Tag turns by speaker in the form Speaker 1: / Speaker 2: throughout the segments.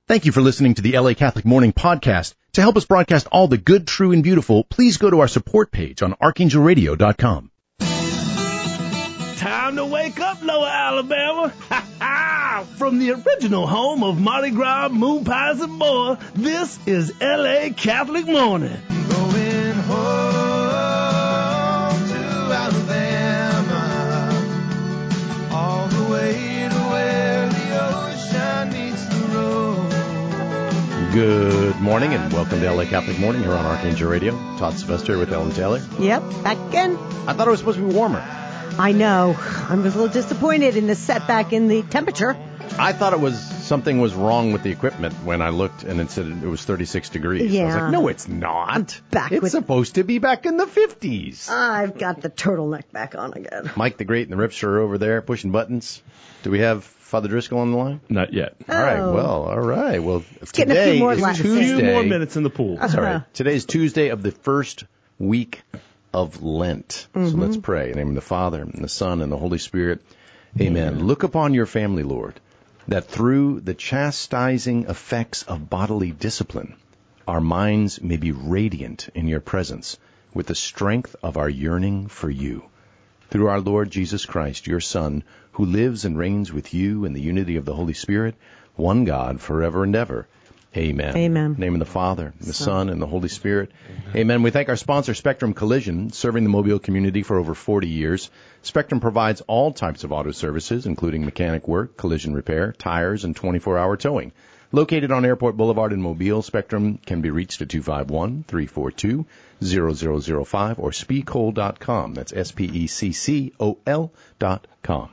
Speaker 1: Thank you for listening to the LA Catholic Morning Podcast. To help us broadcast all the good, true, and beautiful, please go to our support page on archangelradio.com.
Speaker 2: Time to wake up, Lower Alabama. Ha ha! From the original home of Mardi Gras, moon pies, and more, this is LA Catholic Morning.
Speaker 3: Going home to Alabama, all the way to where the ocean meets the road.
Speaker 1: Good morning and welcome to LA Catholic Morning here on Archangel Radio. Todd Sylvester with Ellen Taylor.
Speaker 4: Yep, back again.
Speaker 1: I thought it was supposed to be warmer.
Speaker 4: I know. I was a little disappointed in the setback in the temperature.
Speaker 1: I thought something was wrong with the equipment when I looked and it said it was 36 degrees.
Speaker 4: Yeah.
Speaker 1: I was like, no, it's not.
Speaker 4: It's
Speaker 1: supposed to be back in the 50s.
Speaker 4: I've got the turtleneck back on again.
Speaker 1: Mike the Great and the Rips are over there pushing buttons. Do we have Father Driscoll on the line?
Speaker 2: Not yet.
Speaker 1: All right. Well,
Speaker 4: getting a few more laps.
Speaker 1: Tuesday.
Speaker 2: A few more minutes in the pool.
Speaker 1: That's all right. Today's Tuesday of the first week of Lent. So let's pray. In the name of the Father, and the Son, and the Holy Spirit. Amen. Look upon your family, Lord, that through the chastising effects of bodily discipline, our minds may be radiant in your presence with the strength of our yearning for you. Through our Lord Jesus Christ, your Son, who lives and reigns with you in the unity of the Holy Spirit, one God, forever and ever. Amen.
Speaker 4: Amen.
Speaker 1: In the name of the Father, and the Son, and the Holy Spirit. Amen. We thank our sponsor, Spectrum Collision, serving the Mobile community for over 40 years. Spectrum provides all types of auto services, including mechanic work, collision repair, tires, and 24-hour towing. Located on Airport Boulevard in Mobile, Spectrum can be reached at 251-342-0005 or speckol.com. That's SPECCOL.com.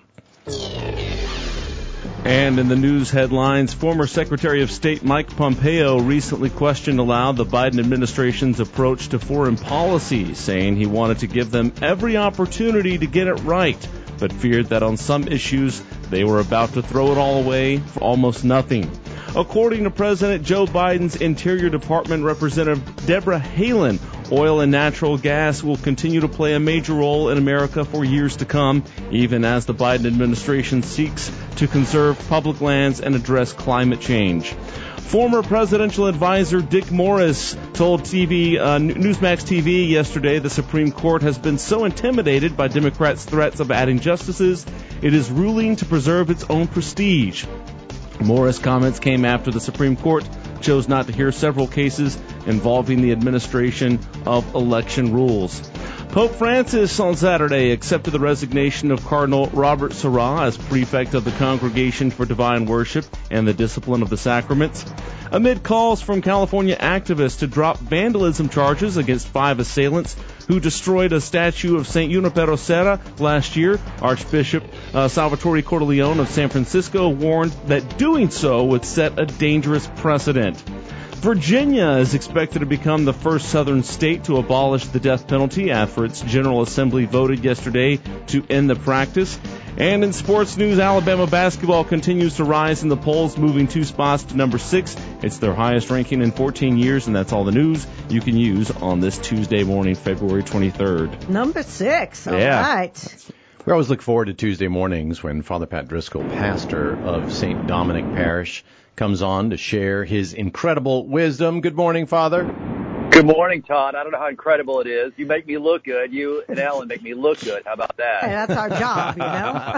Speaker 2: And in the news headlines, former Secretary of State Mike Pompeo recently questioned aloud the Biden administration's approach to foreign policy, saying he wanted to give them every opportunity to get it right, but feared that on some issues they were about to throw it all away for almost nothing. According to President Joe Biden's Interior Department Representative Deborah Haaland, oil and natural gas will continue to play a major role in America for years to come, even as the Biden administration seeks to conserve public lands and address climate change. Former presidential advisor Dick Morris told Newsmax TV yesterday the Supreme Court has been so intimidated by Democrats' threats of adding justices, it is ruling to preserve its own prestige. Morris' comments came after the Supreme Court chose not to hear several cases involving the administration of election rules. Pope Francis on Saturday accepted the resignation of Cardinal Robert Sarah as prefect of the Congregation for Divine Worship and the Discipline of the Sacraments. Amid calls from California activists to drop vandalism charges against 5 assailants who destroyed a statue of St. Junipero Serra last year, Archbishop Salvatore Cordileone of San Francisco warned that doing so would set a dangerous precedent. Virginia is expected to become the first southern state to abolish the death penalty after its General Assembly voted yesterday to end the practice. And in sports news, Alabama basketball continues to rise in the polls, moving 2 spots to number 6. It's their highest ranking in 14 years, and that's all the news you can use on this Tuesday morning, February 23rd.
Speaker 4: Number 6. All right.
Speaker 1: We always look forward to Tuesday mornings when Father Pat Driscoll, pastor of St. Dominic Parish, comes on to share his incredible wisdom. Good morning, Father.
Speaker 5: Good morning, Todd. I don't know how incredible it is. You make me look good. You and Ellen make me look good. How about that?
Speaker 4: Hey, that's our job, you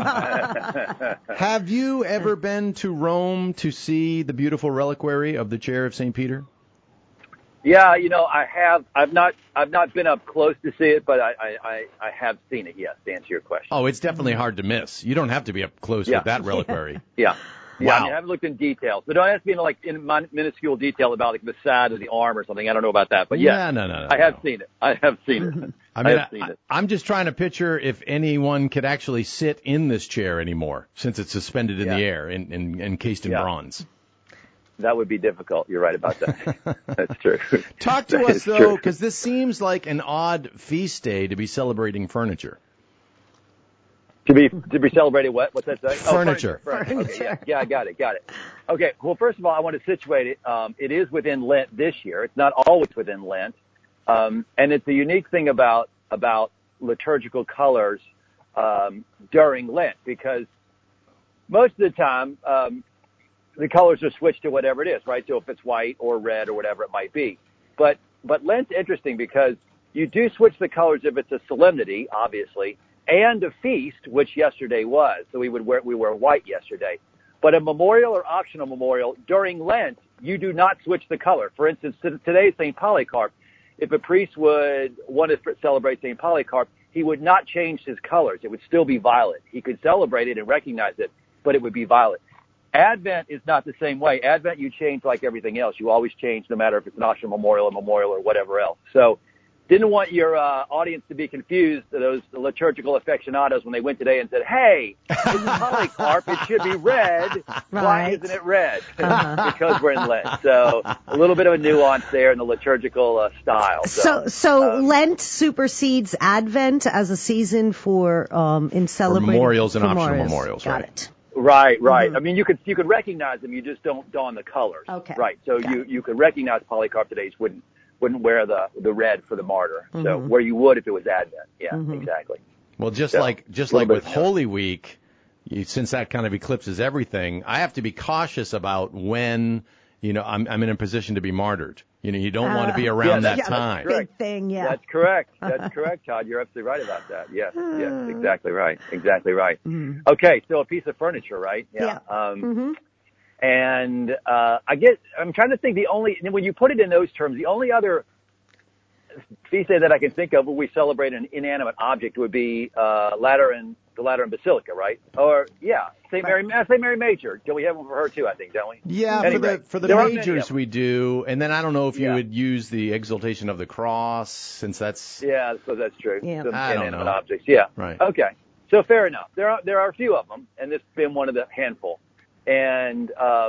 Speaker 4: know.
Speaker 1: Have you ever been to Rome to see the beautiful reliquary of the Chair of St. Peter?
Speaker 5: Yeah, you know, I have. I've not been up close to see it, but I have seen it, yes, to answer your question.
Speaker 1: Oh, it's definitely hard to miss. You don't have to be up close with that reliquary.
Speaker 5: Yeah. Yeah,
Speaker 1: Wow.
Speaker 5: I mean, I haven't looked in detail. So don't ask me in minuscule detail about like the side of the arm or something. I don't know about that. But yeah,
Speaker 1: no.
Speaker 5: I have seen it. I have seen it.
Speaker 1: I'm just trying to picture if anyone could actually sit in this chair anymore, since it's suspended in the air and encased in bronze.
Speaker 5: That would be difficult. You're right about that. That's true.
Speaker 1: Talk to us, though, because this seems like an odd feast day to be celebrating furniture.
Speaker 5: To be celebrated what? What's that say?
Speaker 1: Furniture.
Speaker 5: Oh, furniture. Okay, yeah, I got it. Okay, well, first of all, I want to situate it. It is within Lent this year. It's not always within Lent. And it's a unique thing about liturgical colors during Lent, because most of the time the colors are switched to whatever it is, right? So if it's white or red or whatever it might be. But Lent's interesting because you do switch the colors if it's a solemnity, obviously, and a feast, which yesterday was. So we wear white yesterday. But a memorial or optional memorial during Lent, you do not switch the color. For instance, today is St. Polycarp. If a priest would want to celebrate St. Polycarp, he would not change his colors. It would still be violet. He could celebrate it and recognize it, but it would be violet. Advent is not the same way. Advent, you change like everything else. You always change no matter if it's an optional memorial or whatever else. So didn't want your audience to be confused, those liturgical aficionados, when they went today and said, hey, this is Polycarp. It should be red.
Speaker 4: Right.
Speaker 5: Why isn't it red? Because we're in Lent. So a little bit of a nuance there in the liturgical style.
Speaker 4: So Lent supersedes Advent as a season for in celebrating
Speaker 1: memorials and optional memorials.
Speaker 4: Got
Speaker 1: right.
Speaker 4: it.
Speaker 5: Right. I mean, you could recognize them. You just don't don the colors.
Speaker 4: Okay.
Speaker 5: Right. So you could recognize Polycarp today. You wouldn't wear the red for the martyr. So where you would if it was Advent. Yeah, exactly.
Speaker 1: Well, just like with Holy Week, since that kind of eclipses everything, I have to be cautious about when, I'm in a position to be martyred. You don't want to be around that time.
Speaker 4: Big thing, yeah.
Speaker 5: That's correct. That's correct, Todd. You're absolutely right about that. Yes, exactly right. Exactly right. Okay, so a piece of furniture, right? Yeah. And I'm trying to think when you put it in those terms, the only other feast day that I can think of where we celebrate an inanimate object would be the Lateran Basilica, right? Or St. Mary Major. We have one for her too, I think, don't we?
Speaker 1: Yeah, anyway, for the majors we do, and then I don't know if you would use the Exaltation of the Cross, since that's
Speaker 5: I suppose that's true.
Speaker 1: Yeah.
Speaker 5: Some
Speaker 1: I don't
Speaker 5: inanimate
Speaker 1: know.
Speaker 5: objects. Yeah.
Speaker 1: Right.
Speaker 5: Okay. So fair enough. There are a few of them, and this has been one of the handful. And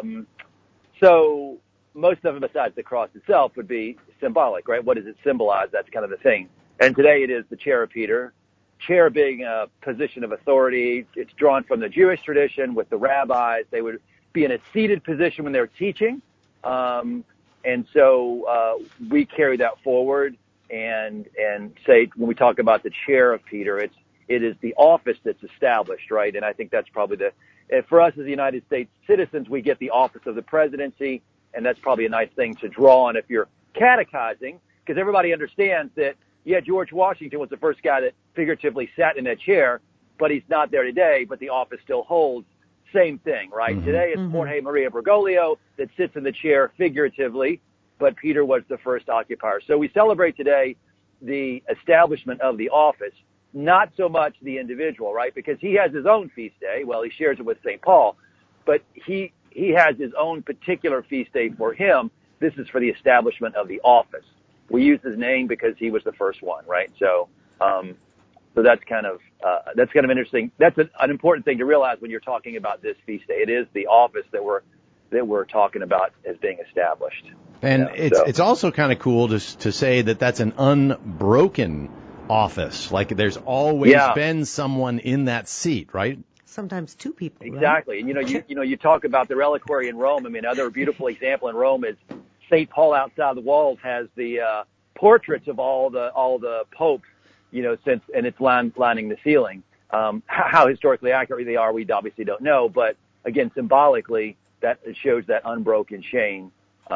Speaker 5: so most of them, besides the cross itself, would be symbolic, right? What does it symbolize? That's kind of the thing. And today it is the chair of Peter. Chair being a position of authority. It's drawn from the Jewish tradition with the rabbis. They would be in a seated position when they're teaching. And so we carry that forward and say when we talk about the chair of Peter, it is the office that's established, right? And I think that's probably for us as the United States citizens, we get the office of the presidency, and that's probably a nice thing to draw on if you're catechizing, because everybody understands that, George Washington was the first guy that figuratively sat in that chair, but he's not there today, but the office still holds. Same thing, right? Today it's Jorge Maria Bergoglio that sits in the chair figuratively, but Peter was the first occupier. So we celebrate today the establishment of the office, not so much the individual, right? Because he has his own feast day. Well, he shares it with St. Paul, but he has his own particular feast day for him. This is for the establishment of the office. We use his name because he was the first one, right? So that's kind of interesting. That's an important thing to realize when you're talking about this feast day. It is the office that we're talking about as being established.
Speaker 1: And it's also kind of cool to say that that's an unbroken office. Like there's always been someone in that seat, right?
Speaker 4: Sometimes two people.
Speaker 5: Exactly.
Speaker 4: Right?
Speaker 5: And you talk about the reliquary in Rome. I mean, another beautiful example in Rome is St. Paul outside the walls has the portraits of all the popes, and it's lining the ceiling. How historically accurate they are, we obviously don't know, but again, symbolically, that it shows that unbroken chain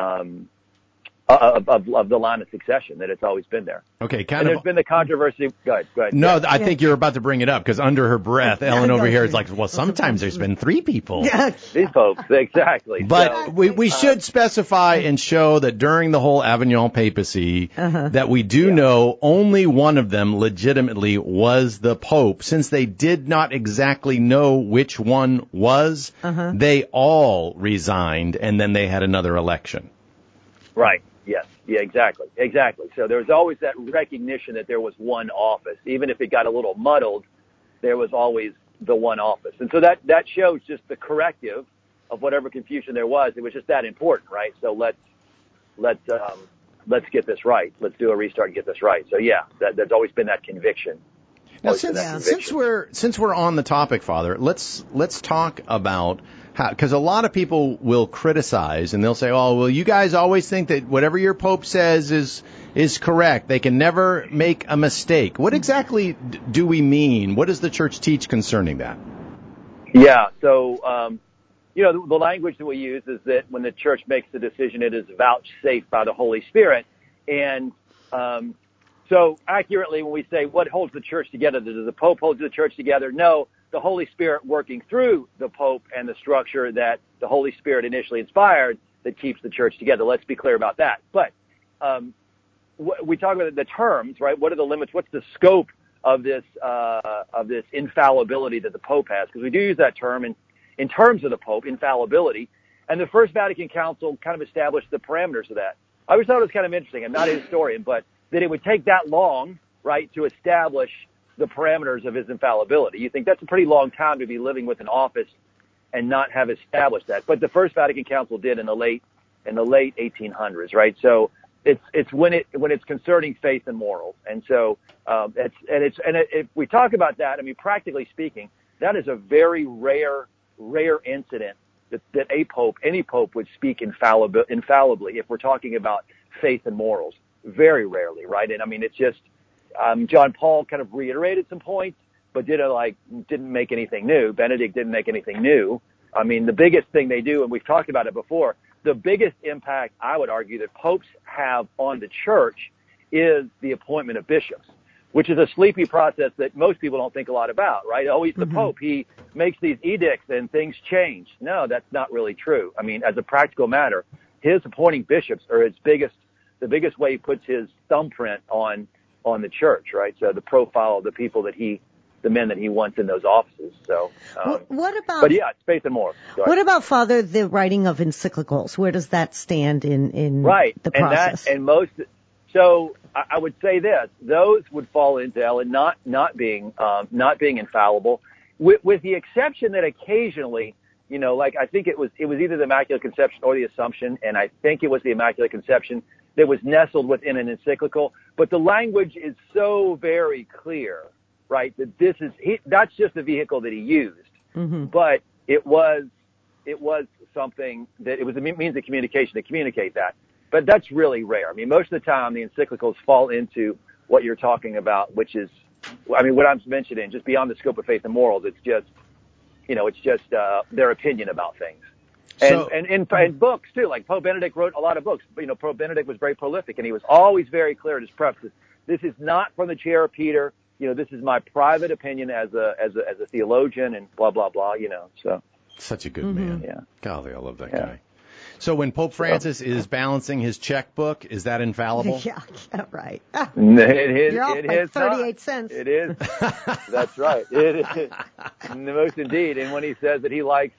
Speaker 5: of the line of succession, that it's always been there.
Speaker 1: Okay,
Speaker 5: there's been the controversy. Go ahead.
Speaker 1: No, I think you're about to bring it up, because under her breath, Ellen over here is like, well, sometimes there's been three people.
Speaker 5: These folks, exactly.
Speaker 1: But we should specify and show that during the whole Avignon papacy, that we do know only one of them legitimately was the Pope. Since they did not exactly know which one was, they all resigned, and then they had another election.
Speaker 5: Right. Yes. Yeah, exactly. So there was always that recognition that there was one office. Even if it got a little muddled, there was always the one office. And so that shows just the corrective of whatever confusion there was. It was just that important, right? So let's get this right. Let's do a restart and get this right. So there's always been that conviction.
Speaker 1: Now, since we're on the topic, Father, let's talk about how, because a lot of people will criticize and they'll say, "Oh, well, you guys always think that whatever your Pope says is correct. They can never make a mistake." What exactly do we mean? What does the Church teach concerning that?
Speaker 5: Yeah. So the language that we use is that when the church makes the decision, it is vouchsafed by the Holy Spirit. And so accurately, when we say what holds the church together, does the Pope hold the church together? No, the Holy Spirit working through the Pope and the structure that the Holy Spirit initially inspired that keeps the church together. Let's be clear about that. But we talk about the terms, right? What are the limits? What's the scope of this infallibility that the Pope has? Because we do use that term in terms of the Pope, infallibility. And the First Vatican Council kind of established the parameters of that. I always thought it was kind of interesting. I'm not a historian, but that it would take that long, right, to establish the parameters of his infallibility. You think that's a pretty long time to be living with an office and not have established that. But the First Vatican Council did in the late 1800s, right? So it's when it's concerning faith and morals. And so if we talk about that, I mean, practically speaking, that is a very rare incident that any pope would speak infallibly if we're talking about faith and morals. Very rarely, right? And I mean, it's just John Paul kind of reiterated some points, but didn't make anything new. Benedict didn't make anything new. I mean, the biggest thing they do, and we've talked about it before, the biggest impact I would argue that popes have on the church is the appointment of bishops, which is a sleepy process that most people don't think a lot about, right? Oh, he's the Pope. He makes these edicts and things change. No, that's not really true. I mean, as a practical matter, his appointing bishops are the biggest way he puts his thumbprint on the church, right? So the profile of the people the men that he wants in those offices. So,
Speaker 4: what about?
Speaker 5: But yeah, it's faith and morals.
Speaker 4: What about, Father, the writing of encyclicals? Where does that stand in the process?
Speaker 5: So I would say this: those would fall into Ellen not being infallible, with the exception that occasionally, like I think it was either the Immaculate Conception or the Assumption, and I think it was the Immaculate Conception that was nestled within an encyclical. But the language is so very clear, right? That that's just the vehicle that he used, but it was something that it was a means of communication to communicate that. But that's really rare. I mean, most of the time the encyclicals fall into what you're talking about, which is, I mean, what I'm mentioning, just beyond the scope of faith and morals. It's just, their opinion about things. And books too, like Pope Benedict wrote a lot of books. Pope Benedict was very prolific, and he was always very clear in his prefaces. This is not from the chair of Peter. This is my private opinion as a theologian, and blah blah blah. So
Speaker 1: such a good man.
Speaker 5: Yeah.
Speaker 1: Golly, I love that guy. So when Pope Francis is balancing his checkbook, is that infallible?
Speaker 4: Yeah, right.
Speaker 5: You're
Speaker 4: off by 38 cents.
Speaker 5: It is. That's right. It is. Most indeed. And when he says that he likes,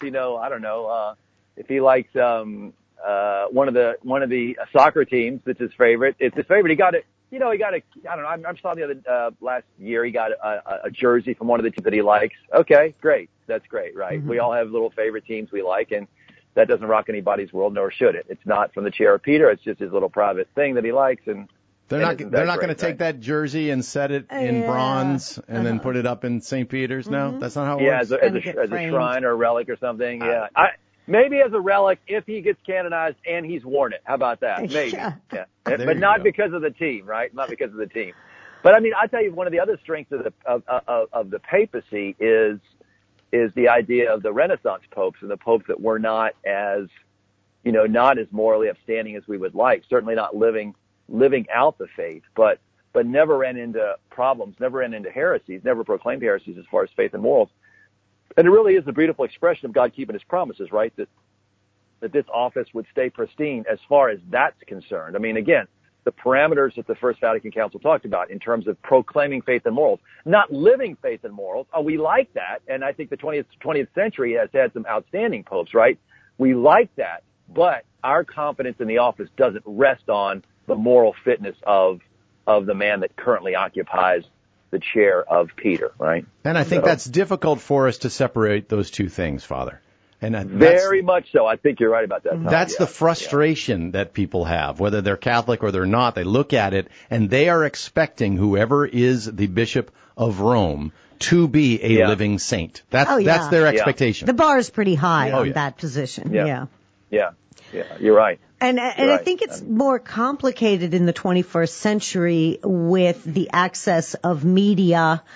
Speaker 5: if he likes one of the soccer teams, that's his favorite. It's his favorite. He got it. I don't know. I saw the other last year he got a jersey from one of the teams that he likes. Okay, great. That's great, right? We all have little favorite teams we like, and that doesn't rock anybody's world, nor should it. It's not from the chair of Peter. It's just his little private thing that he likes, and they're not
Speaker 1: going to take that jersey and set it in bronze and then put it up in St. Peter's. No, that's not how it works.
Speaker 5: As a shrine or a relic or something. Yeah, maybe as a relic if he gets canonized and he's worn it. How about that? Maybe. Yeah. But not because of the team, right? Not because of the team. But I mean, I tell you, one of the other strengths of the papacy is the idea of the Renaissance popes and the popes that were not as morally upstanding as we would like. Certainly not living out the faith, but never ran into problems, never ran into heresies, never proclaimed heresies as far as faith and morals. And it really is a beautiful expression of God keeping his promises, right? That this office would stay pristine as far as that's concerned. I mean, again, the parameters that the First Vatican Council talked about in terms of proclaiming faith and morals, not living faith and morals. Oh, we like that. And I think the 20th century has had some outstanding popes, right? We like that. But our confidence in the office doesn't rest on the moral fitness of the man that currently occupies the chair of Peter, right?
Speaker 1: And I think that's difficult for us to separate those two things, Father. And
Speaker 5: very much so. I think you're right about that, Tom.
Speaker 1: That's the frustration that people have, whether they're Catholic or they're not. They look at it and they are expecting whoever is the Bishop of Rome to be a living saint. That's their expectation.
Speaker 4: The bar is pretty high on that position. Yeah,
Speaker 5: you're right.
Speaker 4: And I think it's more complicated in the 21st century with the access of media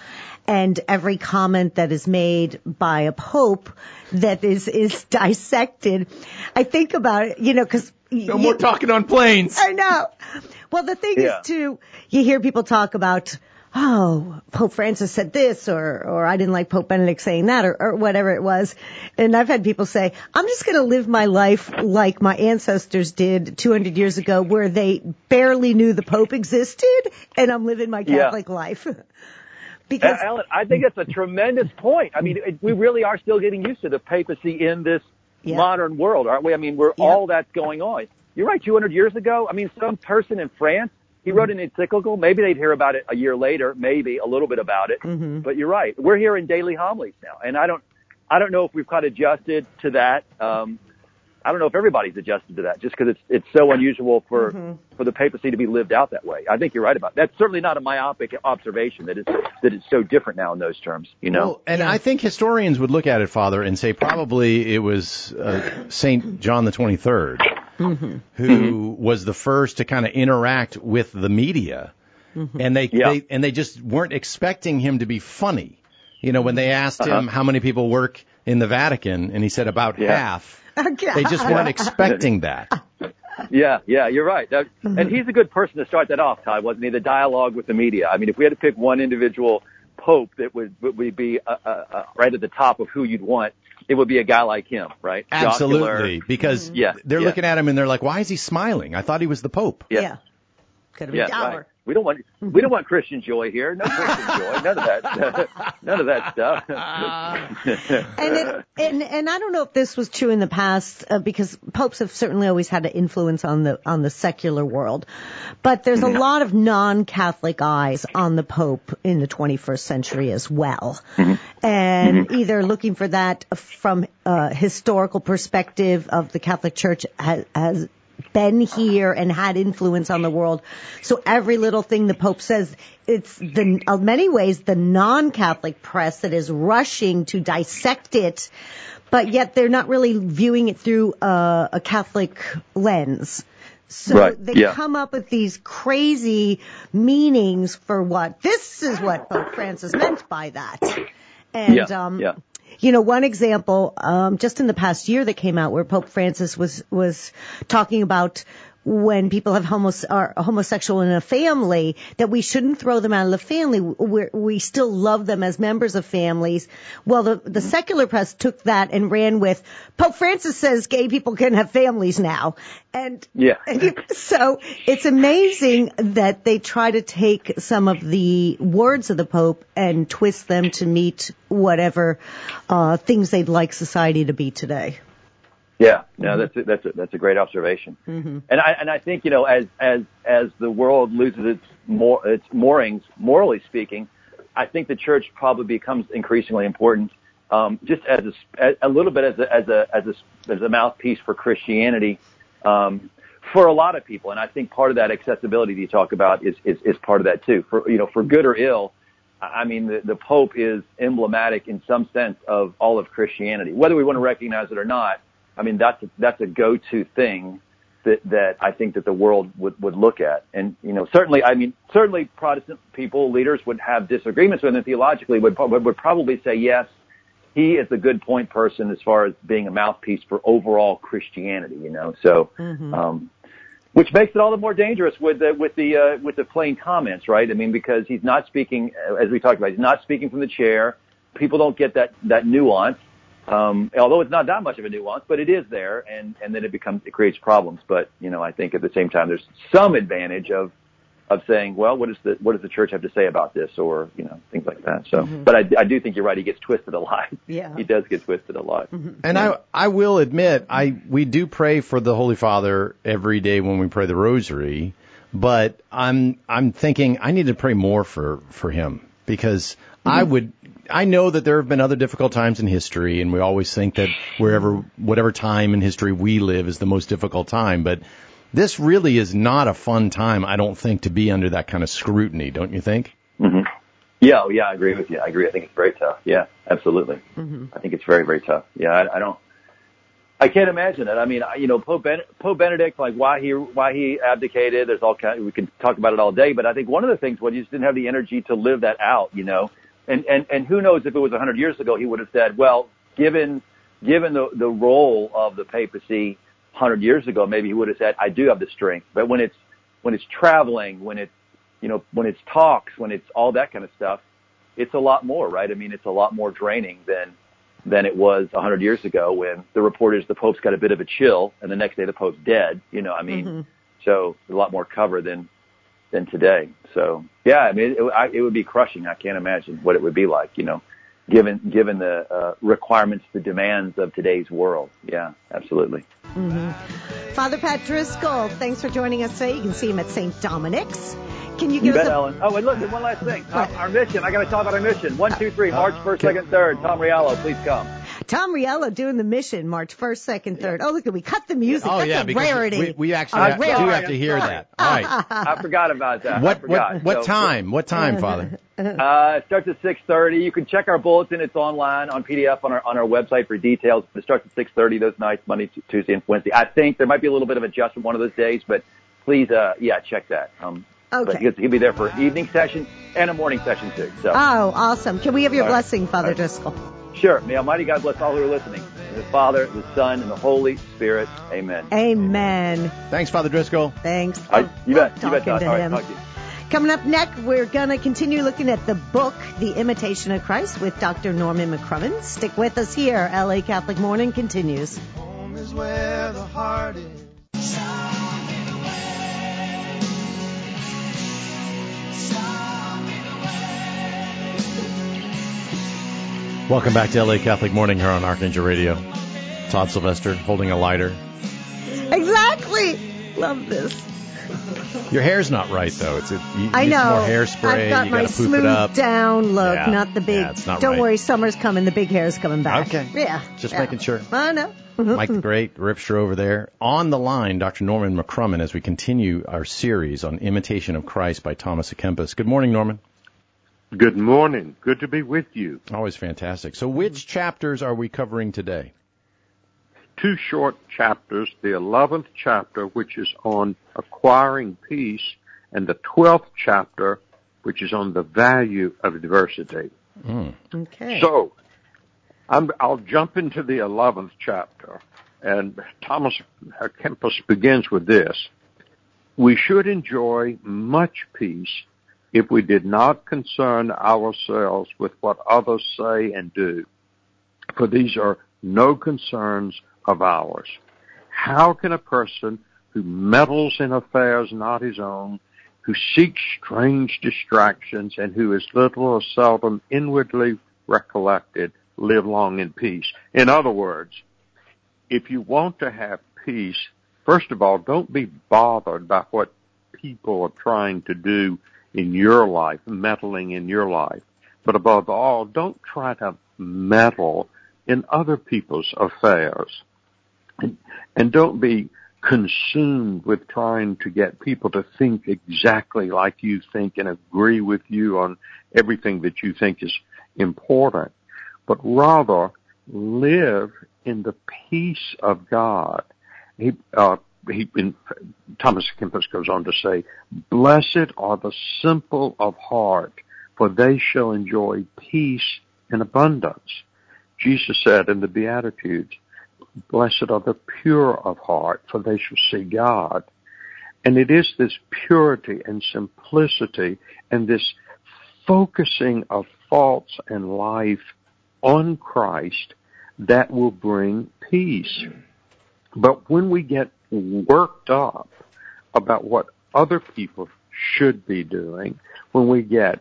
Speaker 4: and every comment that is made by a pope that is dissected. I think about it, because
Speaker 1: No more talking on planes.
Speaker 4: I know. Well, the thing is too, you hear people talk about, oh, Pope Francis said this, or I didn't like Pope Benedict saying that, or whatever it was. And I've had people say, I'm just going to live my life like my ancestors did 200 years ago, where they barely knew the Pope existed, and I'm living my Catholic life. Because
Speaker 5: Ellen, I think that's a tremendous point. I mean, we really are still getting used to the papacy in this modern world, aren't we? I mean, all that's going on. You're right, 200 years ago, I mean, some person in France, he wrote an encyclical. Maybe they'd hear about it a year later, maybe a little bit about it. Mm-hmm. But you're right. We're hearing daily homilies now. And I don't know if we've quite adjusted to that. I don't know if everybody's adjusted to that, just because it's so unusual for the papacy to be lived out that way. I think you're right about that. That's certainly not a myopic observation that it's so different now in those terms, Well,
Speaker 1: and I think historians would look at it, Father, and say probably it was St. John the 23rd who was the first to kind of interact with the media, and they just weren't expecting him to be funny. When they asked him how many people work in the Vatican, and he said about half. They just weren't expecting that.
Speaker 5: Yeah, you're right. And he's a good person to start that off, Ty, wasn't he? The dialogue with the media. I mean, if we had to pick one individual pope that would be right at the top of who you'd want, it would be a guy like him, right?
Speaker 1: Absolutely, because they're looking at him and they're like, "Why is he smiling? I thought he was the Pope."
Speaker 4: Yeah. Could have been dour.
Speaker 5: Right. We don't want Christian joy here. No Christian joy. None of that stuff.
Speaker 4: and I don't know if this was true in the past, because popes have certainly always had an influence on the secular world, but there's a lot of non-Catholic eyes on the Pope in the 21st century as well, and either looking for that from a historical perspective of the Catholic Church has been here and had influence on the world. So every little thing the Pope says, it's in many ways the non-Catholic press that is rushing to dissect it, but yet they're not really viewing it through a Catholic lens. So they come up with these crazy meanings for this is what Pope Francis meant by that. And one example, just in the past year that came out where Pope Francis was talking about when people have are homosexual in a family, that we shouldn't throw them out of the family. We still love them as members of families. Well, the secular press took that and ran with, Pope Francis says gay people can have families now. And so it's amazing that they try to take some of the words of the Pope and twist them to meet whatever things they'd like society to be today.
Speaker 5: Yeah, no, that's a great observation. And I think, as the world loses its moorings, morally speaking, I think the church probably becomes increasingly important, just as a little bit as a mouthpiece for Christianity, for a lot of people. And I think part of that accessibility that you talk about is part of that too. For good or ill, I mean, the Pope is emblematic in some sense of all of Christianity, whether we want to recognize it or not. I mean, that's a go-to thing that I think that the world would look at. And, certainly Protestant people, leaders would have disagreements with him theologically, would probably say, yes, he is a good point person as far as being a mouthpiece for overall Christianity, so, which makes it all the more dangerous with the plain comments, right? I mean, because he's not speaking, as we talked about, he's not speaking from the chair. People don't get that nuance. Although it's not that much of a nuance, but it is there, and then it creates problems. But, I think at the same time, there's some advantage of saying, well, what does the church have to say about this, or, things like that. So, but I do think you're right. He gets twisted a lot. Yeah. He does get twisted a lot.
Speaker 1: And I will admit, we do pray for the Holy Father every day when we pray the Rosary, but I'm thinking I need to pray more for him, because I know that there have been other difficult times in history, and we always think that whatever time in history we live is the most difficult time. But this really is not a fun time, I don't think, to be under that kind of scrutiny, don't you think?
Speaker 5: Yeah, I agree with you. I agree. I think it's very tough. Yeah, absolutely. I think it's very, very tough. Yeah, I can't imagine it. I mean, Pope Benedict, like why he abdicated. There's all kind. We can talk about it all day, but I think one of the things was he just didn't have the energy to live that out. And who knows if it was 100 years ago, he would have said, well, given the role of the papacy 100 years ago, maybe he would have said, I do have the strength. But when it's traveling, when it's talks, when it's all that kind of stuff, it's a lot more, right? I mean, it's a lot more draining than it was 100 years ago when the Pope's got a bit of a chill and the next day the Pope's dead, so a lot more cover than today. So yeah, I mean, it would be crushing. I can't imagine what it would be like, given the requirements, the demands of today's world. Yeah, absolutely.
Speaker 4: Mm-hmm. Father Pat Driscoll, thanks for joining us today. You can see him at St. Dominic's. Can you give us
Speaker 5: Ellen. Oh, and look, one last thing. Our mission. I got to talk about our mission. 1, 2, 3, March 1st, 2nd, 3rd. Tom Riallo, please come.
Speaker 4: Tom Riallo doing the mission, March 1st, 2nd, 3rd. Oh, look, we cut the music.
Speaker 1: Oh,
Speaker 4: That's
Speaker 1: yeah,
Speaker 4: a
Speaker 1: because
Speaker 4: rarity.
Speaker 1: we actually do have to hear that. All right.
Speaker 5: I forgot about that.
Speaker 1: What time? What time, Father?
Speaker 5: It starts at 6:30. You can check our bulletin. It's online on PDF on our website for details. It starts at 6:30 those nights, Monday, Tuesday, and Wednesday. I think there might be a little bit of adjustment one of those days, but please, check that.
Speaker 4: Okay.
Speaker 5: But he'll be there for an evening session and a morning session too. So.
Speaker 4: Oh, awesome. Can we have your blessing, Father Driscoll?
Speaker 5: Sure. May Almighty God bless all who are listening. The Father, the Son, and the Holy Spirit. Amen.
Speaker 4: Amen.
Speaker 1: Thanks, Father Driscoll.
Speaker 4: Thanks.
Speaker 5: You bet.
Speaker 4: Talking to him.
Speaker 5: Talk to you.
Speaker 4: Coming up next, we're going to continue looking at the book, The Imitation of Christ, with Dr. Norman McCrummon. Stick with us here. LA Catholic Morning continues.
Speaker 3: Home is where the heart is.
Speaker 1: Welcome back to LA Catholic Morning here on Archangel Radio. Todd Sylvester holding a lighter.
Speaker 4: Exactly. Love this.
Speaker 1: Your hair's not right, though. You
Speaker 4: I
Speaker 1: need
Speaker 4: know.
Speaker 1: some more hairspray.
Speaker 4: I've got
Speaker 1: you
Speaker 4: my
Speaker 1: got to poof it up.
Speaker 4: smooth down look,
Speaker 1: Yeah.
Speaker 4: not the big.
Speaker 1: Yeah, it's not
Speaker 4: Don't
Speaker 1: right.
Speaker 4: worry, summer's coming. The big hair's coming back.
Speaker 1: Okay.
Speaker 4: Yeah.
Speaker 1: Just making sure.
Speaker 4: I know.
Speaker 1: Mike the Great, Ripster over there. On the line, Dr. Norman McCrummon, as we continue our series on Imitation of Christ by Thomas à Kempis. Good morning, Norman.
Speaker 6: Good morning. Good to be with you.
Speaker 1: Always fantastic. So which chapters are we covering today?
Speaker 6: 2 short chapters, the 11th chapter, which is on acquiring peace, and the 12th chapter, which is on the value of diversity.
Speaker 4: Okay.
Speaker 6: So, I'll jump into the 11th chapter, and Thomas à Kempis begins with this. We should enjoy much peace if we did not concern ourselves with what others say and do, for these are no concerns of ours. How can a person who meddles in affairs not his own, who seeks strange distractions, and who is little or seldom inwardly recollected, live long in peace? In other words, if you want to have peace, first of all, don't be bothered by what people are trying to do in your life, meddling in your life. But above all, don't try to meddle in other people's affairs. And don't be consumed with trying to get people to think exactly like you think and agree with you on everything that you think is important, but rather live in the peace of God. Thomas à Kempis goes on to say, "Blessed are the simple of heart, for they shall enjoy peace in abundance." Jesus said in the Beatitudes, "Blessed are the pure of heart, for they shall see God." And it is this purity and simplicity and this focusing of thoughts and life on Christ that will bring peace. But when we get worked up about what other people should be doing, when we get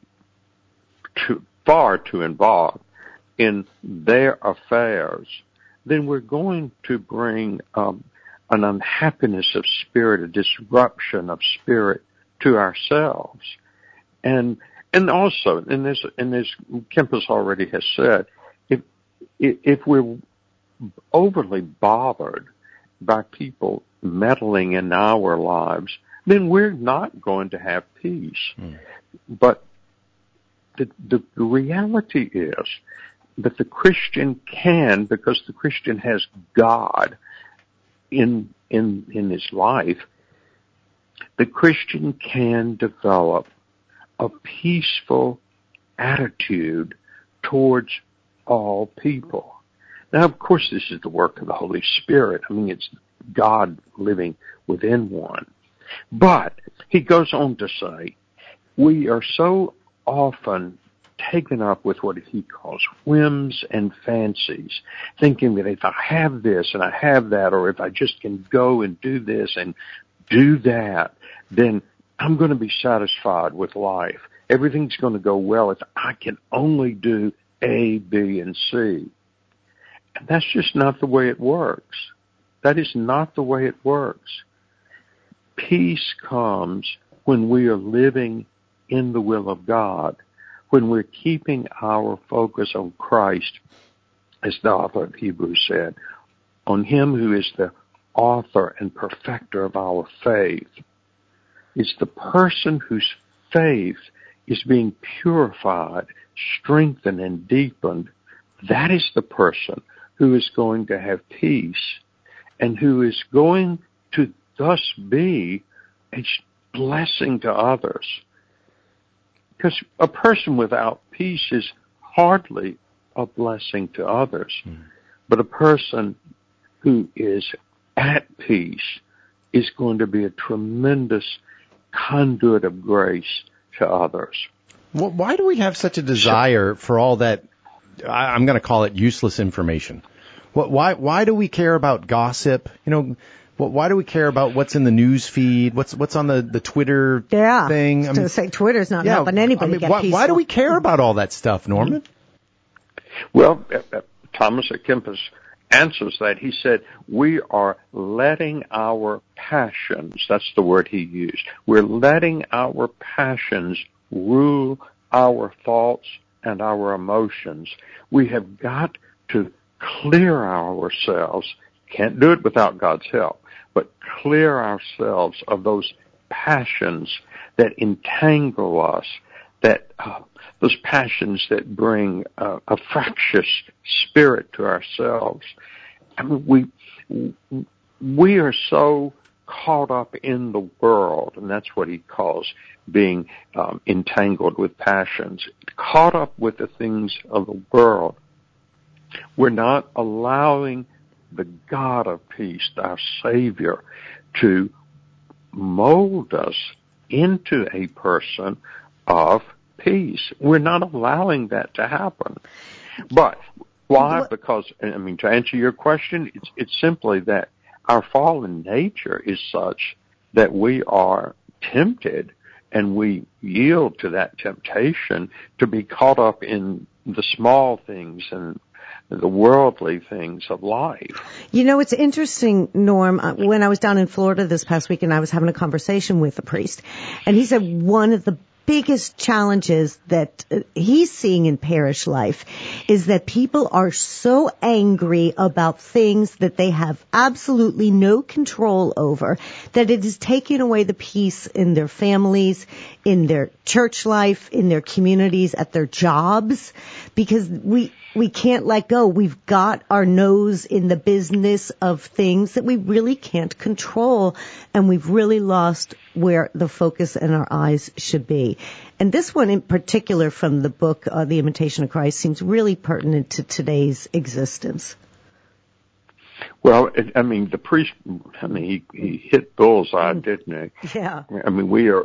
Speaker 6: far too involved in their affairs, then we're going to bring an unhappiness of spirit, a disruption of spirit to ourselves. And also, and as Kempis already has said, if we're overly bothered by people meddling in our lives, then we're not going to have peace. But the reality is that the Christian can, because the Christian has God in his life, the Christian can develop a peaceful attitude towards all people. Now, of course, this is the work of the Holy Spirit. I mean, it's God living within one. But he goes on to say, we are so often taken up with what he calls whims and fancies, thinking that if I have this and I have that, or if I just can go and do this and do that, then I'm going to be satisfied with life. Everything's going to go well if I can only do A, B, and C. And that's just not the way it works. That is not the way it works. Peace comes when we are living in the will of God, when we're keeping our focus on Christ, as the author of Hebrews said, on him who is the author and perfecter of our faith. It's the person whose faith is being purified, strengthened, and deepened. That is the person who is going to have peace and who is going to thus be a blessing to others. Because a person without peace is hardly a blessing to others. But a person who is at peace is going to be a tremendous conduit of grace to others.
Speaker 1: Well, why do we have such a desire for all that, I'm going to call it useless information? Why do we care about gossip? You know, why do we care about what's in the news feed? What's on the Twitter thing?
Speaker 4: I mean, to say Twitter's not helping anybody get peaceful.
Speaker 1: Why do we care about all that stuff, Norman?
Speaker 6: Well, Thomas à Kempis answers that. He said, we are letting our passions, that's the word he used, we're letting our passions rule our thoughts and our emotions. We have got to clear ourselves, can't do it without God's help, but clear ourselves of those passions that entangle us, that those passions that bring a fractious spirit to ourselves. I mean, we are so caught up in the world, and that's what he calls being entangled with passions, caught up with the things of the world. We're not allowing the God of peace, our Savior, to mold us into a person of peace. We're not allowing that to happen. But why? Because, I mean, to answer your question, it's simply that our fallen nature is such that we are tempted and we yield to that temptation to be caught up in the small things and the worldly things of life.
Speaker 4: You know, it's interesting, Norm, when I was down in Florida this past weekend, I was having a conversation with a priest, and he said one of the biggest challenges that he's seeing in parish life is that people are so angry about things that they have absolutely no control over, that it is taking away the peace in their families, in their church life, in their communities, at their jobs, because we can't let go. We've got our nose in the business of things that we really can't control, and we've really lost where the focus and our eyes should be. And this one in particular from the book, The Imitation of Christ, seems really pertinent to today's existence.
Speaker 6: Well, I mean, the priest, I mean, he hit bullseye, didn't he?
Speaker 4: Yeah.
Speaker 6: I mean, we're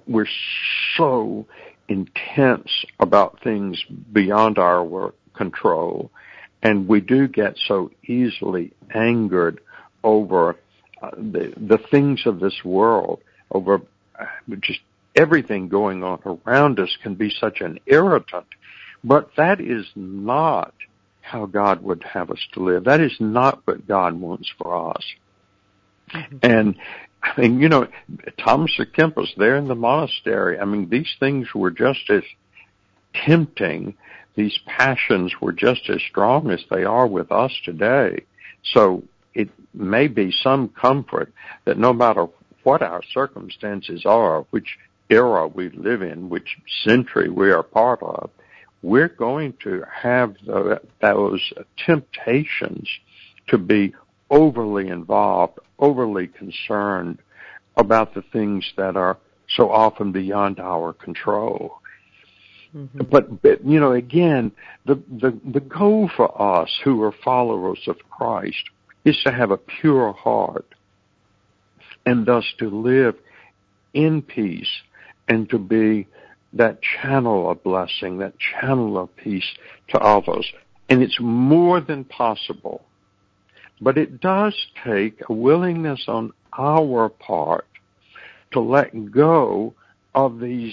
Speaker 6: so intense about things beyond our control, and we do get so easily angered over the things of this world, over just everything going on around us can be such an irritant. But that is not how God would have us to live. That is not what God wants for us. Mm-hmm. And I mean, you know, Thomas à Kempis there in the monastery, I mean, these things were just as tempting. These passions were just as strong as they are with us today. So it may be some comfort that no matter what our circumstances are, which era we live in, which century we are part of, we're going to have those temptations to be overly involved, overly concerned about the things that are so often beyond our control. But again, the goal for us who are followers of Christ is to have a pure heart and thus to live in peace and to be that channel of blessing, that channel of peace to others. And it's more than possible. But it does take a willingness on our part to let go of these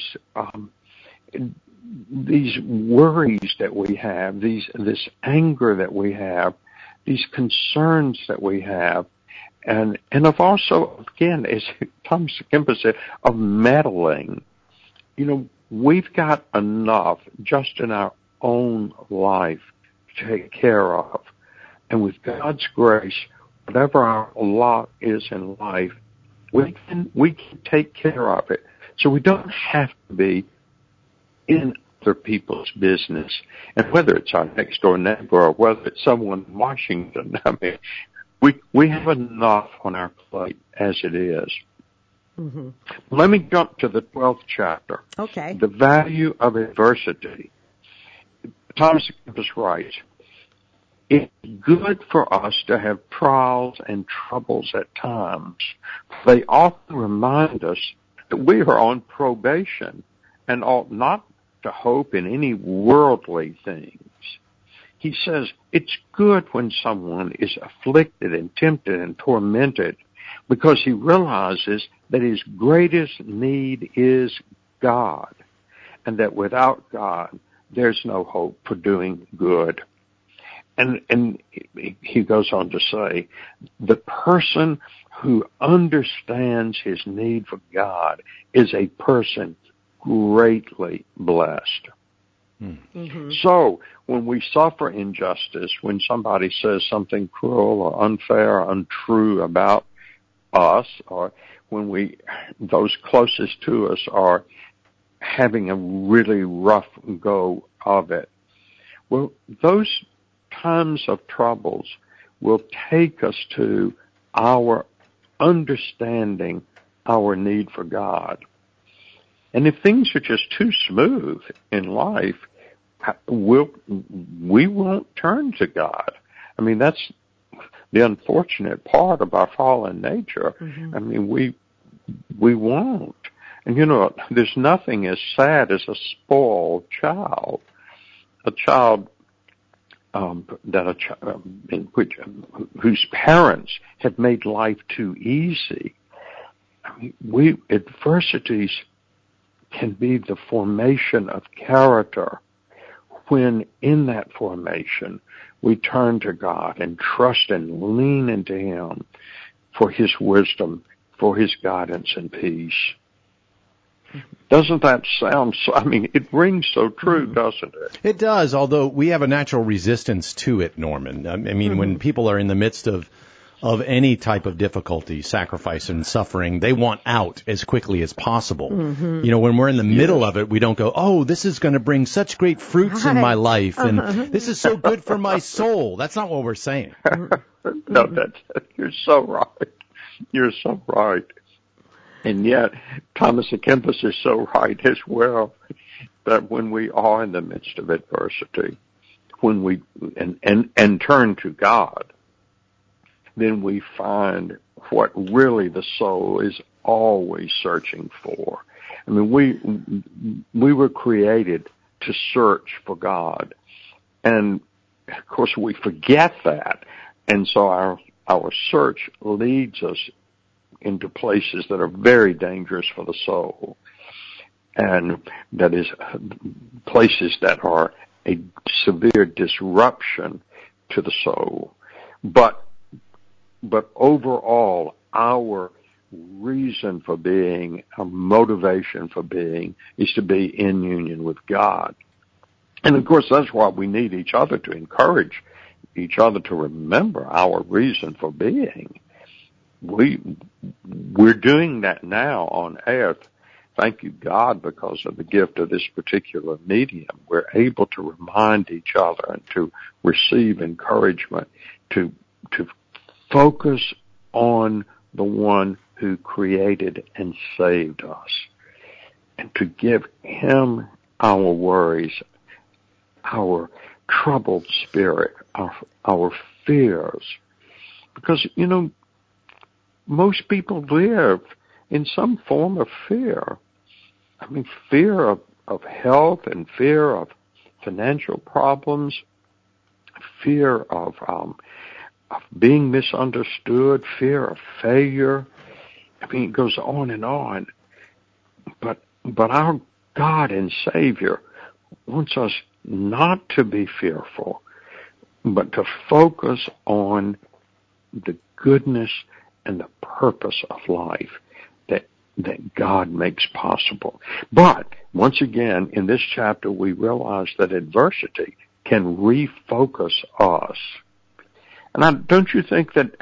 Speaker 6: worries that we have, this anger that we have, these concerns that we have, and of also, again, as Thomas Kemper said, of meddling. We've got enough just in our own life to take care of. And with God's grace, whatever our lot is in life, we can take care of it. So we don't have to be in other people's business. And whether it's our next door neighbor or whether it's someone in Washington, we have enough on our plate as it is. Mm-hmm. Let me jump to the 12th chapter.
Speaker 4: Okay.
Speaker 6: The value of adversity. Thomas Kempis writes, it's good for us to have trials and troubles at times. They often remind us that we are on probation and ought not to hope in any worldly things. He says it's good when someone is afflicted and tempted and tormented because he realizes that his greatest need is God and that without God there's no hope for doing good. And he goes on to say, the person who understands his need for God is a person greatly blessed. Mm-hmm. So when we suffer injustice, when somebody says something cruel or unfair or untrue about us, or when those closest to us are having a really rough go of it, well, those times of troubles will take us to our understanding our need for God. And if things are just too smooth in life, we won't turn to God. I mean, that's the unfortunate part of our fallen nature. Mm-hmm. I mean, we won't. And there's nothing as sad as a spoiled child. A child whose parents have made life too easy. I mean, adversities can be the formation of character when in that formation we turn to God and trust and lean into Him for His wisdom, for His guidance and peace. Doesn't that sound so, it rings so true, doesn't it?
Speaker 1: It does, although we have a natural resistance to it, Norman. When people are in the midst of any type of difficulty, sacrifice, and suffering, they want out as quickly as possible. Mm-hmm. When we're in the middle of it, we don't go, oh, this is going to bring such great fruits in my life, and this is so good for my soul. That's not what we're saying.
Speaker 6: No, you're so right. You're so right. And yet, Thomas à Kempis is so right as well, that when we are in the midst of adversity, when we and turn to God, then we find what really the soul is always searching for. We were created to search for God, and of course we forget that, and so our search leads us into places that are very dangerous for the soul, and that is places that are a severe disruption to the soul. But overall, our reason for being, our motivation for being, is to be in union with God. And of course, that's why we need each other, to encourage each other to remember our reason for being. We're doing that now on earth. Thank you, God, because of the gift of this particular medium. We're able to remind each other and to receive encouragement, to focus on the one who created and saved us, and to give Him our worries, our troubled spirit, our fears. Because, most people live in some form of fear. I mean, fear of health and fear of financial problems, fear of being misunderstood, fear of failure. I mean, it goes on and on. But our God and Savior wants us not to be fearful, but to focus on the goodness and the purpose of life that God makes possible. But once again, in this chapter, we realize that adversity can refocus us. And don't you think that,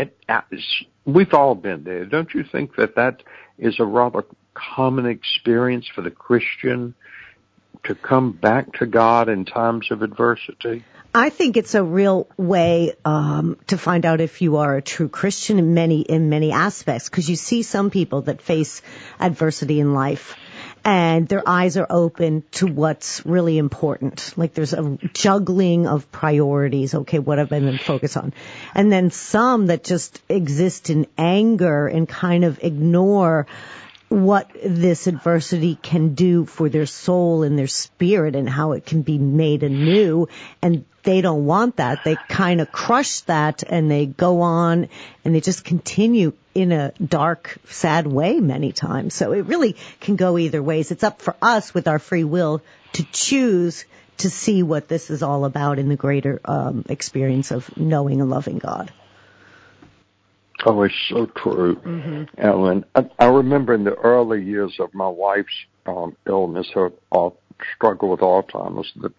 Speaker 6: we've all been there. Don't you think that is a rather common experience for the Christian to come back to God in times of adversity?
Speaker 4: I think it's a real way to find out if you are a true Christian in many aspects, because you see some people that face adversity in life and their eyes are open to what's really important. Like there's a juggling of priorities. Okay, what have I been focused on? And then some that just exist in anger and kind of ignore what this adversity can do for their soul and their spirit and how it can be made anew. And they don't want that. They kind of crush that and they go on and they just continue in a dark, sad way many times. So it really can go either ways. It's up for us with our free will to choose to see what this is all about in the greater experience of knowing and loving God.
Speaker 6: Oh, it's so true, Ellen. I remember in the early years of my wife's illness, her struggle with Alzheimer's, that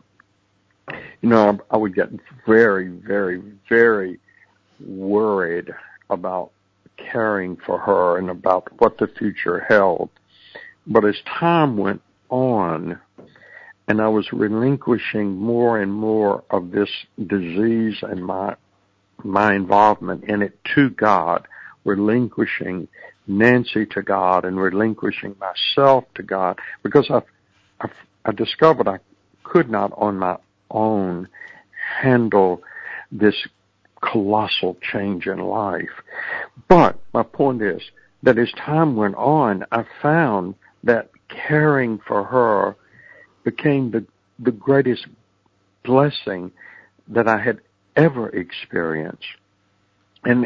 Speaker 6: I would get very, very, very worried about caring for her and about what the future held. But as time went on, and I was relinquishing more and more of this disease and my involvement in it to God, relinquishing Nancy to God and relinquishing myself to God, because I discovered I could not on my own handle this colossal change in life. But my point is that as time went on, I found that caring for her became the greatest blessing that I had ever experienced. And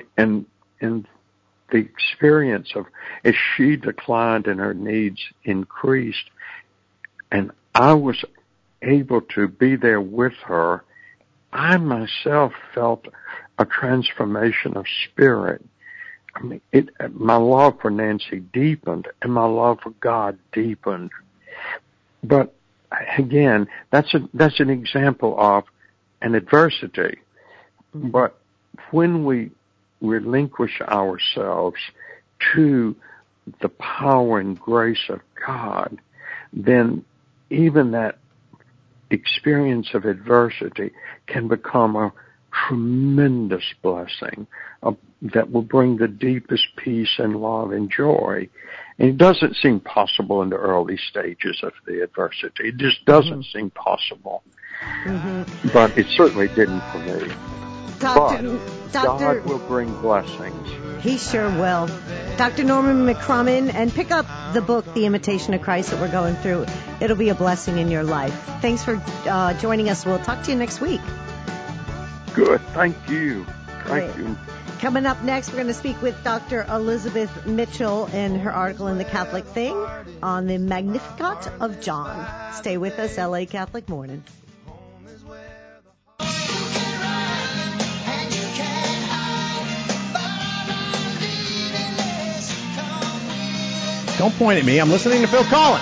Speaker 6: the experience of, as she declined and her needs increased, and I was able to be there with her, I myself felt a transformation of spirit. I mean, my love for Nancy deepened, and my love for God deepened. But again, that's an example of an adversity. But when we relinquish ourselves to the power and grace of God, then even that experience of adversity can become a tremendous blessing that will bring the deepest peace and love and joy. And it doesn't seem possible in the early stages of the adversity. It just doesn't seem possible. But it certainly didn't for me.
Speaker 4: Doctor,
Speaker 6: God will bring blessings.
Speaker 4: He sure will. Dr. Norman McCrummon, and pick up the book, The Imitation of Christ, that we're going through. It'll be a blessing in your life. Thanks for joining us. We'll talk to you next week.
Speaker 6: Good. Thank you. Thank you.
Speaker 4: Coming up next, we're going to speak with Dr. Elizabeth Mitchell in her article in The Catholic Thing on the Magnificat of John. Stay with us, LA Catholic Morning.
Speaker 1: Don't point at me. I'm listening to Phil Collins.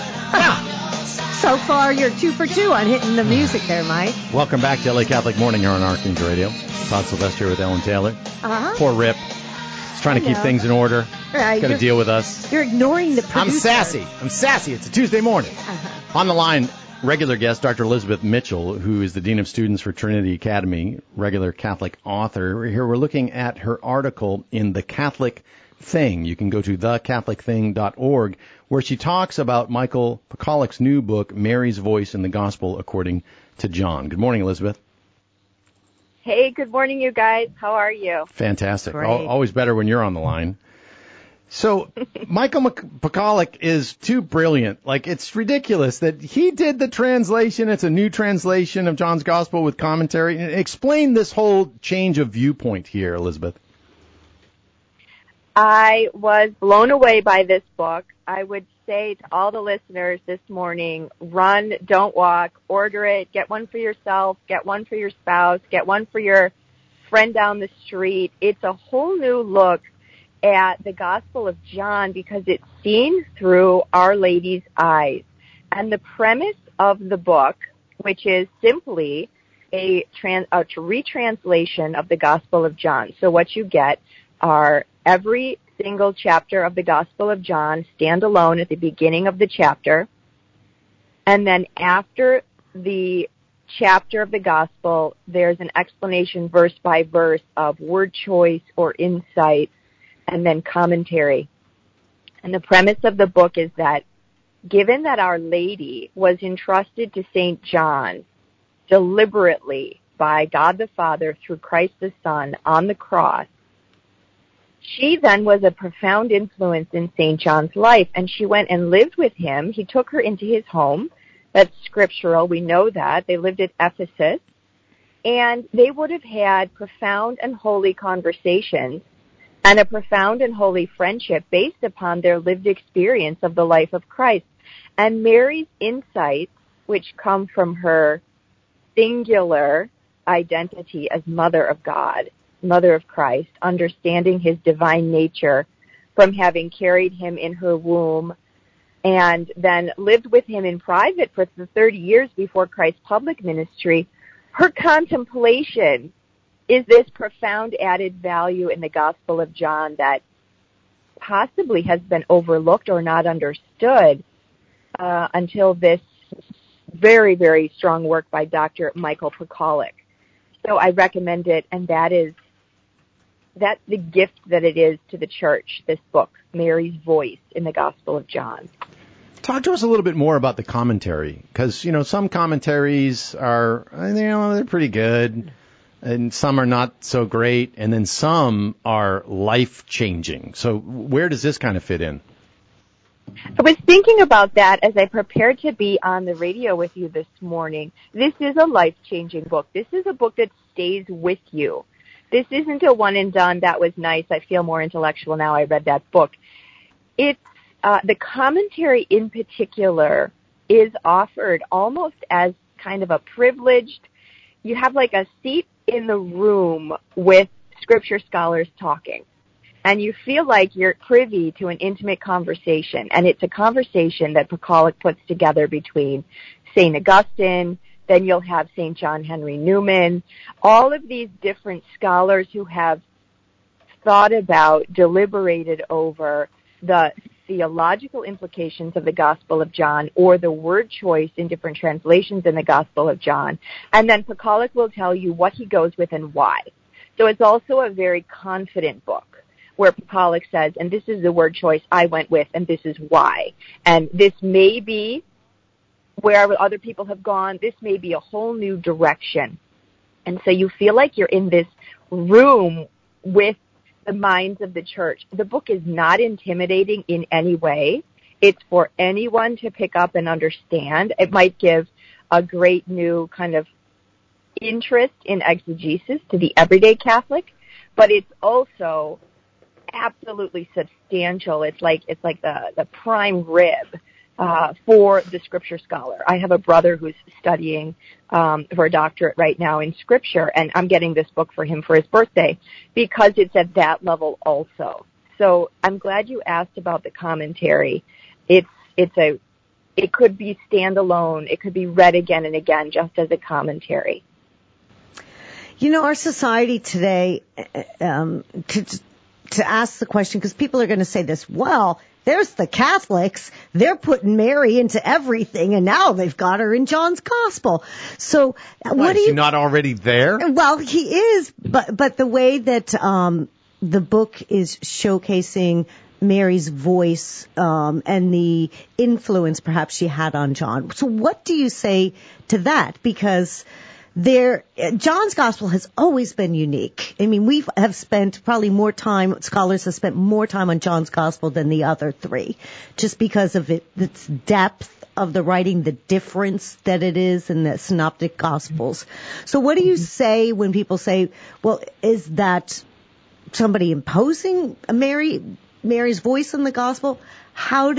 Speaker 4: So far, you're 2 for 2 on hitting the music there, Mike.
Speaker 1: Welcome back to LA Catholic Morning here on Archangel Radio. Todd Sylvester here with Ellen Taylor. Poor Rip. He's trying to keep things in order. Got to deal with us.
Speaker 4: You're ignoring the producer.
Speaker 1: I'm sassy. It's a Tuesday morning. On the line, regular guest, Dr. Elizabeth Mitchell, who is the Dean of Students for Trinity Academy, regular Catholic author. Here we're looking at her article in The Catholic Thing. You can go to thecatholicthing.org, where she talks about Michael Pekalik's new book, Mary's Voice in the Gospel According to John. Good morning, Elizabeth.
Speaker 7: Hey, good morning, you guys. How are you?
Speaker 1: Fantastic.
Speaker 4: Great.
Speaker 1: Always better when you're on the line. So Michael Pekalik is too brilliant. Like, it's ridiculous that he did the translation. It's a new translation of John's Gospel with commentary. Explain this whole change of viewpoint here, Elizabeth.
Speaker 7: I was blown away by this book. I would say to all the listeners this morning, run, don't walk, order it, get one for yourself, get one for your spouse, get one for your friend down the street. It's a whole new look at the Gospel of John because it's seen through Our Lady's eyes. And the premise of the book, which is simply a retranslation of the Gospel of John. So what you get are every single chapter of the Gospel of John stand alone at the beginning of the chapter. And then after the chapter of the Gospel, there's an explanation verse by verse of word choice or insight, and then commentary. And the premise of the book is that given that Our Lady was entrusted to St. John deliberately by God the Father through Christ the Son on the cross, she then was a profound influence in St. John's life, and she went and lived with him. He took her into his home. That's scriptural. We know that. They lived at Ephesus, and they would have had profound and holy conversations and a profound and holy friendship based upon their lived experience of the life of Christ. And Mary's insights, which come from her singular identity as Mother of God, Mother of Christ, understanding his divine nature from having carried him in her womb and then lived with him in private for the 30 years before Christ's public ministry, her contemplation is this profound added value in the Gospel of John that possibly has been overlooked or not understood until this very, very strong work by Dr. Michael Pekalik. So I recommend it, and that's the gift that it is to the church, this book, Mary's Voice in the Gospel of John.
Speaker 1: Talk to us a little bit more about the commentary, because, some commentaries are, they're pretty good, and some are not so great, and then some are life-changing. So where does this kind of fit in?
Speaker 7: I was thinking about that as I prepared to be on the radio with you this morning. This is a life-changing book. This is a book that stays with you. This isn't a one and done, that was nice, I feel more intellectual now I read that book. It's the commentary in particular is offered almost as kind of a privileged, you have like a seat in the room with scripture scholars talking. And you feel like you're privy to an intimate conversation. And it's a conversation that Pekalik puts together between St. Augustine, then you'll have St. John Henry Newman, all of these different scholars who have thought about, deliberated over the theological implications of the Gospel of John or the word choice in different translations in the Gospel of John. And then Pekalik will tell you what he goes with and why. So it's also a very confident book where Pekalik says, and this is the word choice I went with, and this is why. And this may be where other people have gone. This may be a whole new direction. And so you feel like you're in this room with the minds of the church. The book is not intimidating in any way. It's for anyone to pick up and understand. It might give a great new kind of interest in exegesis to the everyday Catholic, but it's also absolutely substantial. It's like the prime rib for the scripture scholar. I have a brother who's studying for a doctorate right now in scripture, and I'm getting this book for him for his birthday because it's at that level also. So I'm glad you asked about the commentary. It could be standalone. It could be read again and again just as a commentary.
Speaker 4: Our society today, to ask the question, because people are going to say this, well, there's the Catholics. They're putting Mary into everything, and now they've got her in John's Gospel. So what
Speaker 1: is he not already there?
Speaker 4: Well, he is, but the way that the book is showcasing Mary's voice and the influence perhaps she had on John. So what do you say to that? Because John's gospel has always been unique. I mean, we have spent probably more time, scholars have spent more time on John's gospel than the other three, just because of its depth of the writing, the difference that it is in the synoptic gospels. So what do you say when people say, well, is that somebody imposing Mary's voice in the gospel? How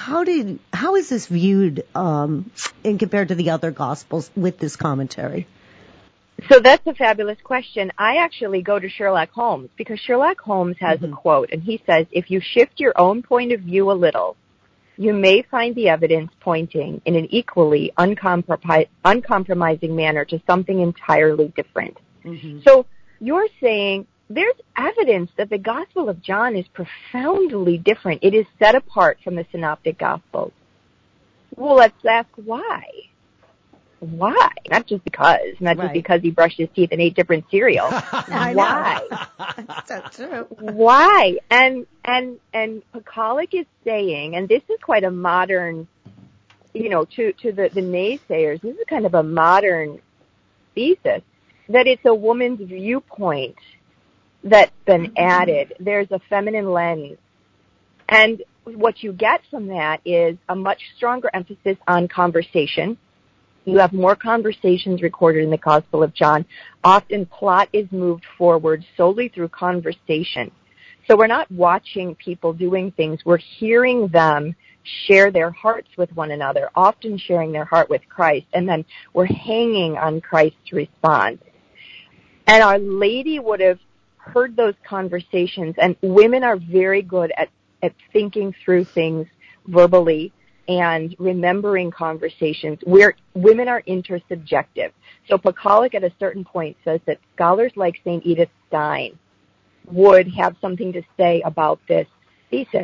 Speaker 4: is this viewed in compared to the other gospels with this commentary?
Speaker 7: So that's a fabulous question. I actually go to Sherlock Holmes because Sherlock Holmes has a quote, and he says, if you shift your own point of view a little, you may find the evidence pointing in an equally uncompromising manner to something entirely different. So you're saying there's evidence that the Gospel of John is profoundly different. It is set apart from the Synoptic Gospels. Well, let's ask why. Why? Not just because he brushed his teeth and ate different cereal. Why?
Speaker 4: That's true.
Speaker 7: Why? And Pekalik is saying, and this is quite a modern, to the naysayers, this is kind of a modern thesis, that it's a woman's viewpoint that's been added. There's a feminine lens. And what you get from that is a much stronger emphasis on conversation. You have more conversations recorded in the Gospel of John. Often plot is moved forward solely through conversation. So we're not watching people doing things. We're hearing them share their hearts with one another, often sharing their heart with Christ, and then we're hanging on Christ's response. And Our Lady would have heard those conversations, and women are very good at thinking through things verbally and remembering conversations where women are intersubjective. So Pekalik at a certain point says that scholars like St. Edith Stein would have something to say about this thesis.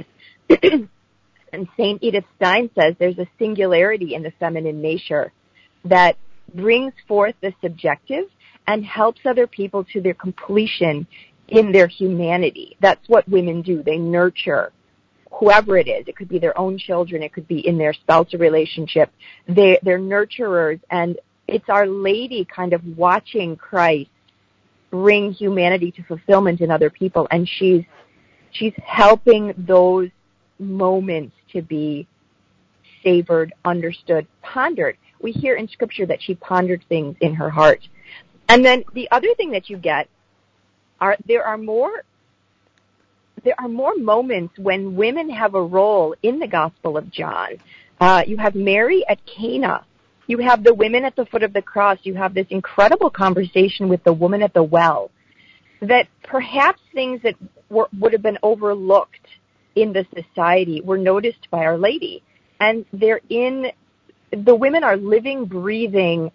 Speaker 7: And St. Edith Stein says there's a singularity in the feminine nature that brings forth the subjective and helps other people to their completion in their humanity. That's what women do. They nurture whoever it is. It could be their own children. It could be in their spousal relationship. They're nurturers, and it's Our Lady kind of watching Christ bring humanity to fulfillment in other people, and she's helping those moments to be savored, understood, pondered. We hear in Scripture that she pondered things in her heart. And then the other thing that you get there are more moments when women have a role in the Gospel of John. You have Mary at Cana. You have the women at the foot of the cross. You have this incredible conversation with the woman at the well, that perhaps things that would have been overlooked in the society were noticed by Our Lady. And the women are living, breathing,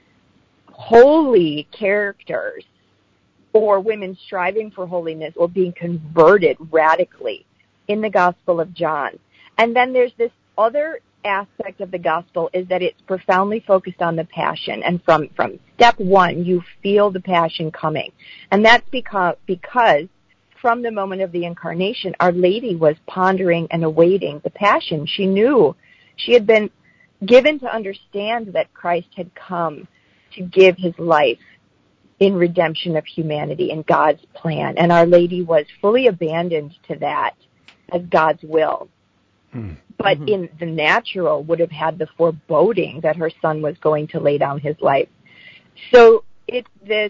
Speaker 7: holy characters, or women striving for holiness or being converted radically in the Gospel of John. And then there's this other aspect of the Gospel, is that it's profoundly focused on the Passion. And from step one, you feel the Passion coming. And that's because from the moment of the Incarnation, Our Lady was pondering and awaiting the Passion. She knew she had been given to understand that Christ had come to give his life in redemption of humanity in God's plan. And Our Lady was fully abandoned to that as God's will. But in the natural would have had the foreboding that her son was going to lay down his life. So it's this,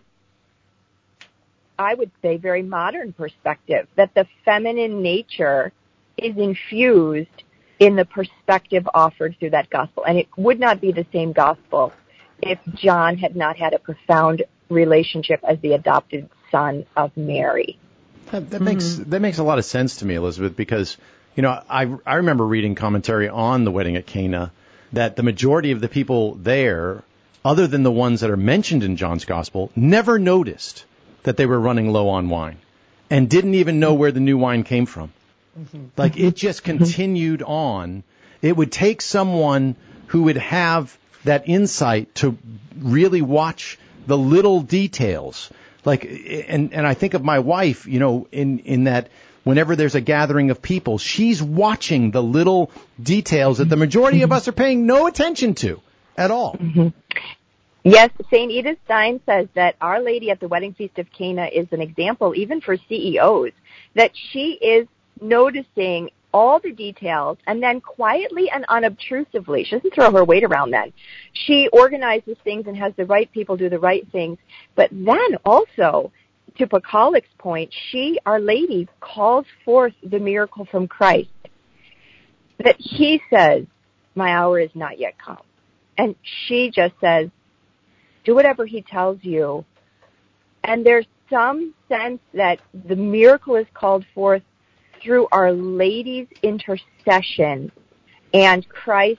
Speaker 7: I would say, very modern perspective that the feminine nature is infused in the perspective offered through that gospel. And it would not be the same gospel if John had not had a profound relationship as the adopted son of Mary.
Speaker 1: That makes a lot of sense to me, Elizabeth, because I remember reading commentary on the wedding at Cana that the majority of the people there, other than the ones that are mentioned in John's gospel, never noticed that they were running low on wine and didn't even know where the new wine came from. Like, it just continued on. It would take someone who would have that insight to really watch the little details, Like, and I think of my wife, in that whenever there's a gathering of people, she's watching the little details that the majority of us are paying no attention to at all.
Speaker 7: Mm-hmm. Yes, St. Edith Stein says that Our Lady at the Wedding Feast of Cana is an example even for CEOs, that she is noticing all the details and then quietly and unobtrusively, she doesn't throw her weight around then. She organizes things and has the right people do the right things. But then also, to Pakalik's point, Our Lady, calls forth the miracle from Christ. That he says, my hour is not yet come. And she just says, do whatever he tells you. And there's some sense that the miracle is called forth through Our Lady's intercession and Christ's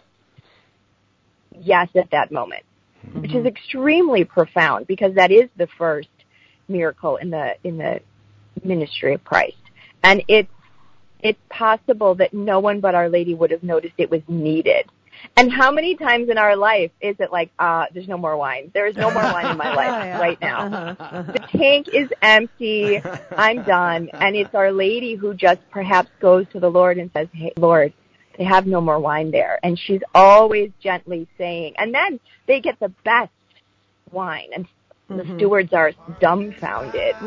Speaker 7: yes at that moment, which is extremely profound because that is the first miracle in the ministry of Christ. And it's possible that no one but Our Lady would have noticed it was needed. And how many times in our life is it like, there's no more wine. There is no more wine in my life right now. The tank is empty. I'm done. And it's Our Lady who just perhaps goes to the Lord and says, hey, Lord, they have no more wine there. And she's always gently saying, and then they get the best wine. And the stewards are dumbfounded.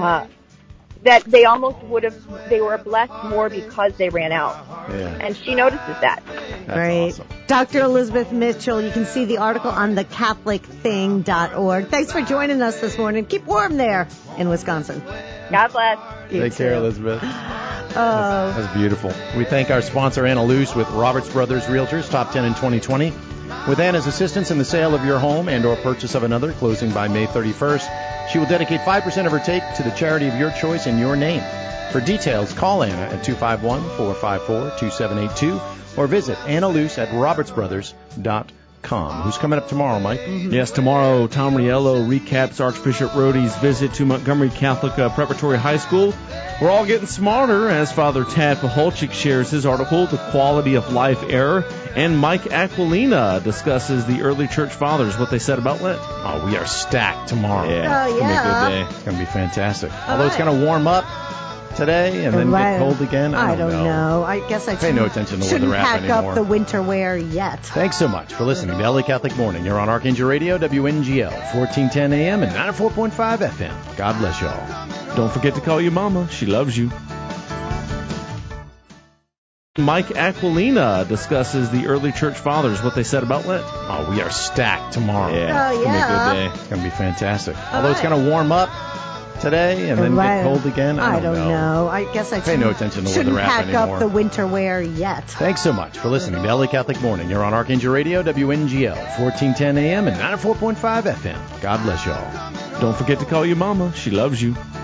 Speaker 7: That they almost they were blessed more because they ran out.
Speaker 1: Yeah.
Speaker 7: And she notices that.
Speaker 1: That's
Speaker 4: Great.
Speaker 1: awesome.
Speaker 4: Dr. Elizabeth Mitchell, you can see the article on thecatholicthing.org. Thanks for joining us this morning. Keep warm there in Wisconsin.
Speaker 7: God bless.
Speaker 1: Take care, Elizabeth. That's beautiful. We thank our sponsor, Anna Luce, with Roberts Brothers Realtors, top 10 in 2020. With Anna's assistance in the sale of your home and or purchase of another, closing by May 31st, she will dedicate 5% of her take to the charity of your choice in your name. For details, call Anna at 251-454-2782 or visit Anna Luce at robertsbrothers.com. Who's coming up tomorrow, Mike?
Speaker 2: Yes, tomorrow, Tom Riello recaps Archbishop Rhodey's visit to Montgomery Catholic Preparatory High School. We're all getting smarter as Father Tad Paholczyk shares his article, The Quality of Life Error, and Mike Aquilina discusses the early church fathers, what they said about Lent.
Speaker 1: Oh, we are stacked tomorrow.
Speaker 2: Yeah,
Speaker 4: Oh,
Speaker 2: it's gonna be a
Speaker 4: yeah.
Speaker 2: good day.
Speaker 1: It's going to be fantastic. Although it's going to warm up today and then
Speaker 4: Right.
Speaker 1: get cold again. I don't know.
Speaker 4: I guess I
Speaker 1: Pay no attention to the
Speaker 4: shouldn't
Speaker 1: weather app
Speaker 4: pack
Speaker 1: anymore.
Speaker 4: up the winter wear yet.
Speaker 1: Thanks so much for listening to LA Catholic Morning. You're on Archangel Radio, WNGL, 1410 AM and 94.5 FM. God bless y'all.
Speaker 2: Don't forget to call your mama. She loves you. Mike Aquilina discusses the early church fathers, what they said about Lent.
Speaker 1: Oh, we are stacked tomorrow.
Speaker 2: Yeah, it's gonna be a good day.
Speaker 1: It's going to be fantastic. Although it's going to warm up today and then
Speaker 4: Right.
Speaker 1: get cold again. I don't know.
Speaker 4: I guess I
Speaker 1: Pay no attention to the
Speaker 4: shouldn't
Speaker 1: weather app
Speaker 4: pack
Speaker 1: anymore.
Speaker 4: up the winter wear yet.
Speaker 1: Thanks so much for listening to LA Catholic Morning. You're on Archangel Radio, WNGL, 1410 AM and 94.5 FM. God bless y'all.
Speaker 2: Don't forget to call your mama. She loves you.